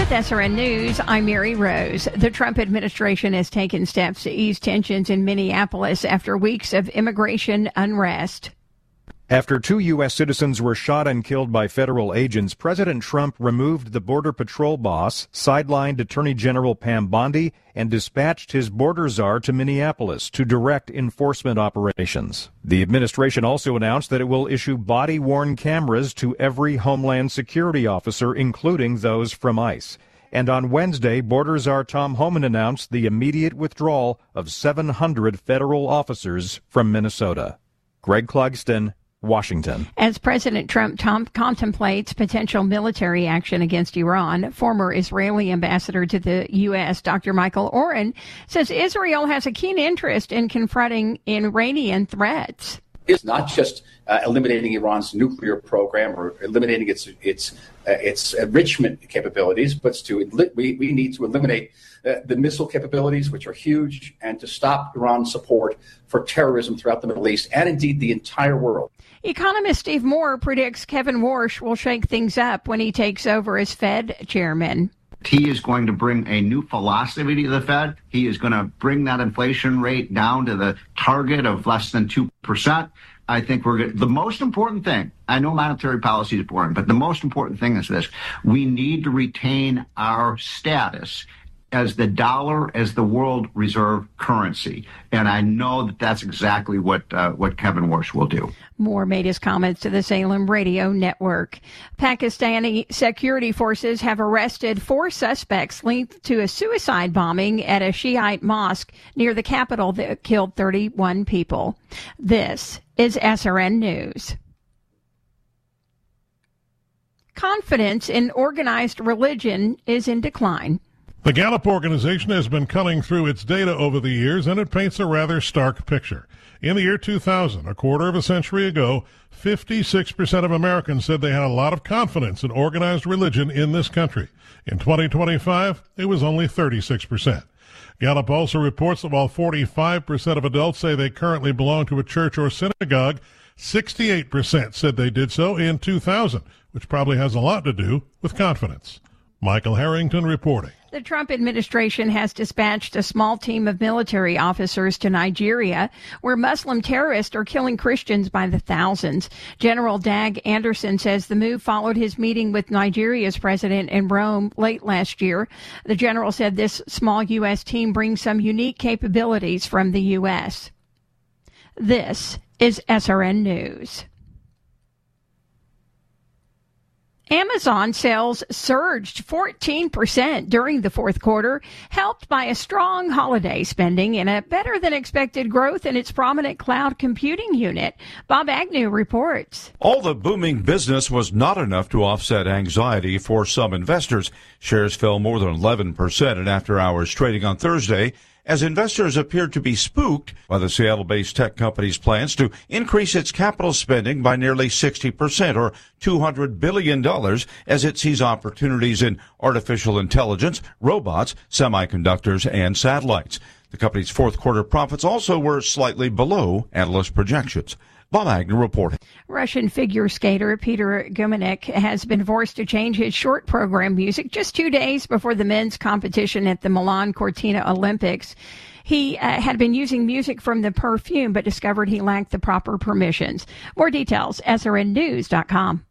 With SRN News, I'm Mary Rose. The Trump administration has taken steps to ease tensions in Minneapolis after weeks of immigration unrest. After 2 U.S. citizens were shot and killed by federal agents, President Trump removed the Border Patrol boss, sidelined Attorney General Pam Bondi, and dispatched his border czar to Minneapolis to direct enforcement operations. The administration also announced that it will issue body-worn cameras to every Homeland Security officer, including those from ICE. And on Wednesday, Border Czar Tom Homan announced the immediate withdrawal of 700 federal officers from Minnesota. Greg Clugston, Washington. As President Trump contemplates potential military action against Iran, former Israeli ambassador to the U.S., Dr. Michael Oren, says Israel has a keen interest in confronting Iranian threats. It's not just eliminating Iran's nuclear program or eliminating its enrichment capabilities, but we need to eliminate the missile capabilities, which are huge, and to stop Iran's support for terrorism throughout the Middle East and indeed the entire world. Economist Steve Moore predicts Kevin Warsh will shake things up when he takes over as Fed chairman. He is going to bring a new philosophy to the Fed. He is going to bring that inflation rate down to the target of less than 2%. I think the most important thing, I know monetary policy is important, but the most important thing is this. We need to retain our status as the dollar as the world reserve currency. And I know that that's exactly what Kevin Warsh will do. Moore made his comments to the Salem Radio Network. Pakistani security forces have arrested 4 suspects linked to a suicide bombing at a Shiite mosque near the capital that killed 31 people. This is SRN News. Confidence in organized religion is in decline. The Gallup organization has been culling through its data over the years, and it paints a rather stark picture. In the year 2000, a quarter of a century ago, 56% of Americans said they had a lot of confidence in organized religion in this country. In 2025, it was only 36%. Gallup also reports that while 45% of adults say they currently belong to a church or synagogue, 68% said they did so in 2000, which probably has a lot to do with confidence. Michael Harrington reporting. The Trump administration has dispatched a small team of military officers to Nigeria, where Muslim terrorists are killing Christians by the thousands. General Dag Anderson says the move followed his meeting with Nigeria's president in Rome late last year. The general said this small U.S. team brings some unique capabilities from the U.S. This is SRN News. Amazon sales surged 14% during the fourth quarter, helped by a strong holiday spending and a better-than-expected growth in its prominent cloud computing unit. Bob Agnew reports. All the booming business was not enough to offset anxiety for some investors. Shares fell more than 11% in after-hours trading on Thursday, as investors appeared to be spooked by the Seattle-based tech company's plans to increase its capital spending by nearly 60%, or $200 billion, as it sees opportunities in artificial intelligence, robots, semiconductors, and satellites. The company's fourth quarter profits also were slightly below analyst projections. Bob Agnew reporting. Russian figure skater Peter Gumenik has been forced to change his short program music just 2 days before the men's competition at the Milan Cortina Olympics. He had been using music from the Perfume, but discovered he lacked the proper permissions. More details, srnnews.com.